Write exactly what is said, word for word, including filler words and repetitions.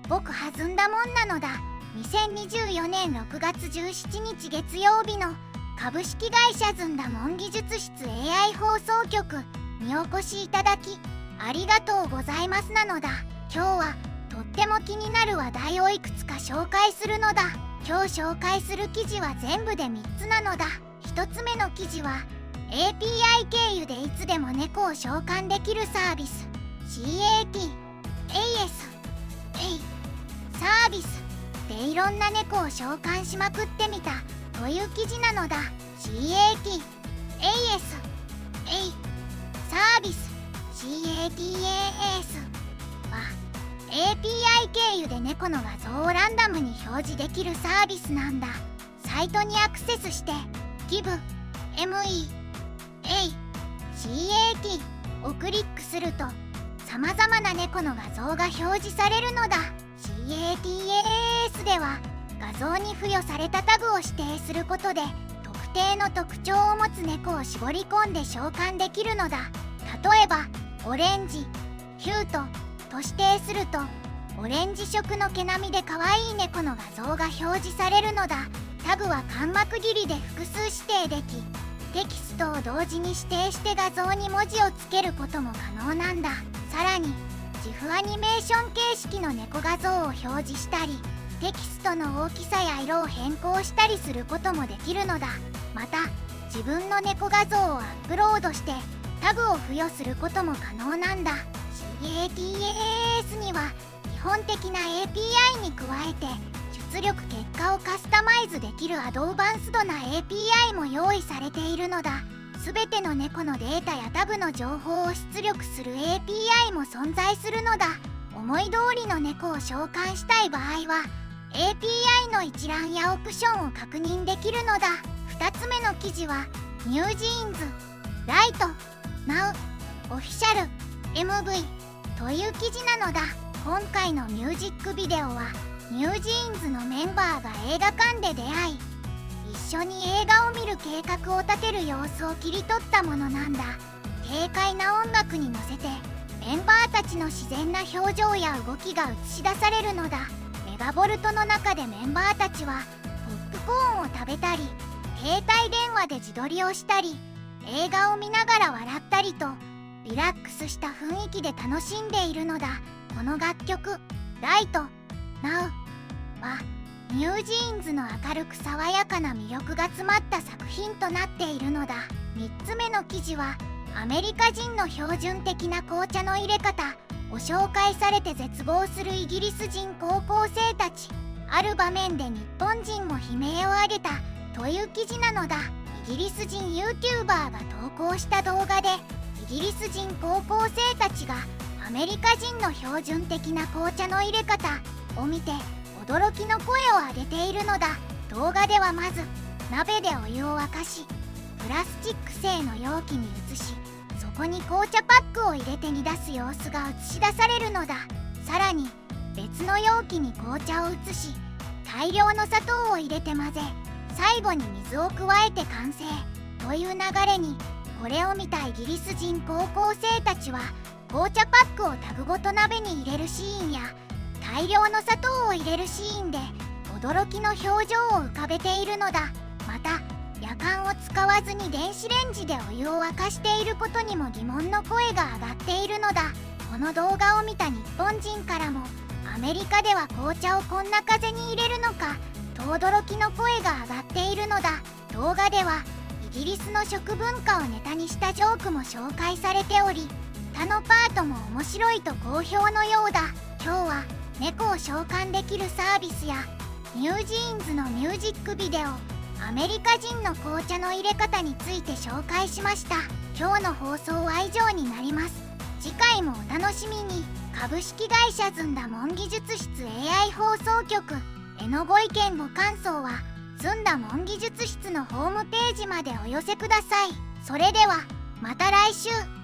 僕弾んだもんなのだ。にせんにじゅうよねんろくがつじゅうしちにち月曜日の株式会社ずんだもん技術室 エーアイ 放送局にお越しいただきありがとうございますなのだ。今日はとっても気になる話題をいくつか紹介するのだ。今日紹介する記事は全部でみっつなのだ。ひとつめの記事は エーピーアイ 経由でいつでも猫を召喚できるサービス シーエーティー エーエス エイサービスでいろんな猫を召喚しまくってみたという記事なのだ。 シーエーティー エーエス エイサービス シーエーティーエーエス は エーピーアイ 経由で猫の画像をランダムに表示できるサービスなんだ。サイトにアクセスして ギブ エムイー エイ シーエーティー をクリックするとさまざまな猫の画像が表示されるのだ。 シーエーティーエーエス では画像に付与されたタグを指定することで特定の特徴を持つ猫を絞り込んで召喚できるのだ。例えばオレンジ、キュートと指定するとオレンジ色の毛並みで可愛い猫の画像が表示されるのだ。タグは間幕切りで複数指定できテキストを同時に指定して画像に文字をつけることも可能なんだ。さらに ジフ アニメーション形式の猫画像を表示したりテキストの大きさや色を変更したりすることもできるのだ。また自分の猫画像をアップロードしてタグを付与することも可能なんだ。 シーエーティーエーエス には基本的な エーピーアイ に加えて出力結果をカスタマイズできるアドバンスドな エーピーアイ も用意されているのだ。すべての猫のデータやタグの情報を出力する エーピーアイ も存在するのだ。思い通りの猫を召喚したい場合は エーピーアイ の一覧やオプションを確認できるのだ。ふたつめの記事はニュージーンズライトナウオフィシャル エムブイ という記事なのだ。今回のミュージックビデオはニュージーンズのメンバーが映画館で出会い一緒に映画を見る計画を立てる様子を切り取ったものなんだ。軽快な音楽に乗せてメンバーたちの自然な表情や動きが映し出されるのだ。メガボルトの中でメンバーたちはポップコーンを食べたり携帯電話で自撮りをしたり映画を見ながら笑ったりとリラックスした雰囲気で楽しんでいるのだ。この楽曲「ライトナウはニュージーンズの明るく爽やかな魅力が詰まった作品となっているのだ。みっつめの記事はアメリカ人の標準的な紅茶の入れ方を紹介されて絶望するイギリス人高校生たち。ある場面で日本人も悲鳴を上げたという記事なのだ。イギリス人 ユーチューバー が投稿した動画でイギリス人高校生たちがアメリカ人の標準的な紅茶の入れ方を見て驚きの声を上げているのだ。動画ではまず鍋でお湯を沸かしプラスチック製の容器に移しそこに紅茶パックを入れて煮出す様子が映し出されるのだ。さらに別の容器に紅茶を移し大量の砂糖を入れて混ぜ最後に水を加えて完成という流れにこれを見たイギリス人高校生たちは紅茶パックをタグごと鍋に入れるシーンや大量の砂糖を入れるシーンで驚きの表情を浮かべているのだ。またやかんを使わずに電子レンジでお湯を沸かしていることにも疑問の声が上がっているのだ。この動画を見た日本人からもアメリカでは紅茶をこんな風に入れるのかと驚きの声が上がっているのだ。動画ではイギリスの食文化をネタにしたジョークも紹介されており他のパートも面白いと好評のようだ。今日は猫を召喚できるサービスやニュージーンズのミュージックビデオアメリカ人の紅茶の入れ方について紹介しました。今日の放送は以上になります。次回もお楽しみに。株式会社ずんだもん技術室 エーアイ 放送局へのご意見ご感想はずんだもん技術室のホームページまでお寄せください。それではまた来週。